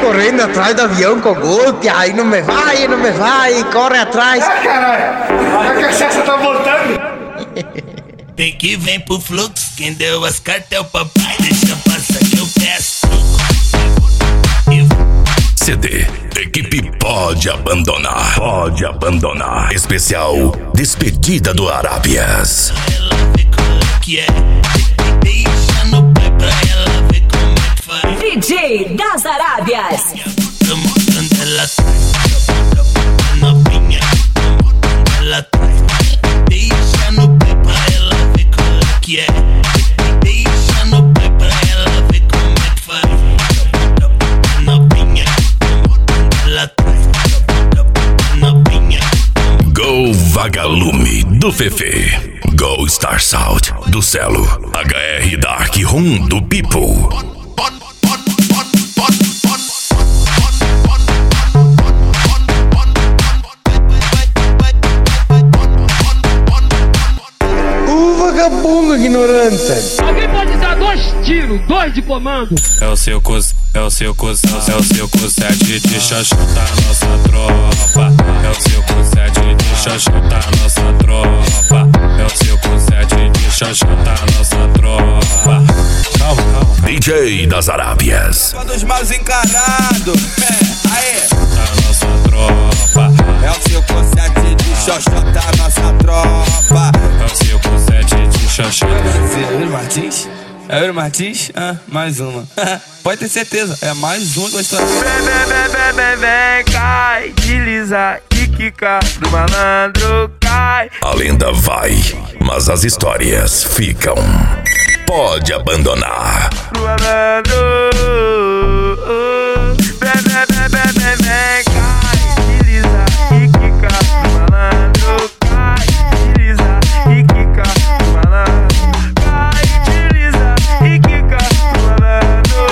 correndo atrás do avião com golpe, aí não me vai, corre atrás. Ah, caralho, a cachaça tá voltando. Vem que vem pro fluxo, quem deu as cartas é o papai, deixa passar que eu peço. CD, equipe pode abandonar. Pode abandonar. Especial Despedida do Arábias. Ela vê como que é, deixa no pai pra ela ver como é que faz. DJ das Arábias. Tô mostrando ela atrás, novinha, tô mostrando ela atrás. Deixa no pai pra ela ver como que é, deixa no pai pra ela ver como é que faz. Novinha, tô mostrando ela atrás, novinha. Go Vagalume do Fefe. Go Star South do Celo. HR Dark Room do People. Vagabundo ignorante. Alguém pode dar 2 tiros, 2 de comando. É o seu cus, é o seu cus, é o seu cusete de xoxota, nossa tropa. É o seu cusete de xoxota, nossa tropa. É o seu cusete de xoxota, nossa tropa. Calma, calma. DJ das Arábias. Só dos maus encarados. Aê. Tá nossa tropa. É o seu cusete de xoxota, nossa tropa. É o seu cusete de xoxota. É o Yuri Martins? É o Yuri Martins? Ah, mais uma. Pode ter certeza, é mais uma gostosura. Vem, cai, desliza e quica do malandro, cai. A lenda vai, mas as histórias ficam. Pode abandonar. Do malandro, vem, cai, desliza e quica do malandro, cai, desliza e quica do malandro, cai, desliza e quica do malandro.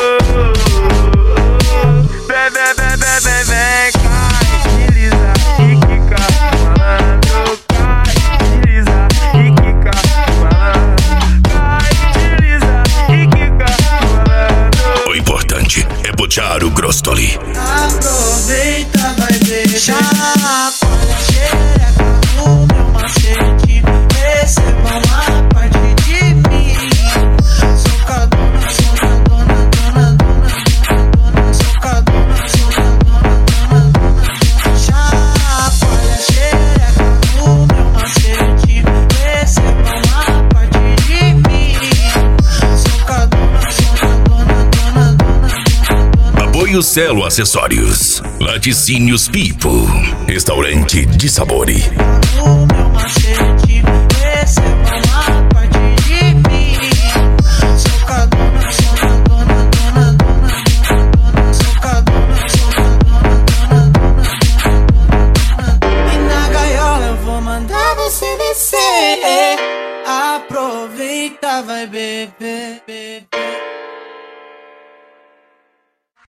Vem, cai, desliza e quica do malandro, cai, desliza e quica do malandro, cai, desliza e quica do malandro. O importante é botear o Grostoli. Aproveita, vai deixar a xereca no meu macete. Recebam a parte de mim. Sou cadona, dona, sou cadona, dona. Chacoalha a xereca no meu macete. Recebam a parte de mim. Sou cadona, dona. Apoio Celo Acessórios. Laticínios Pipo. Restaurante de sabores. No meu macete, recebam a parte de mim. Sou cadona, dona. Sou cadona, dona. E na gaiola eu vou mandar você descer. Aproveita, vai beber.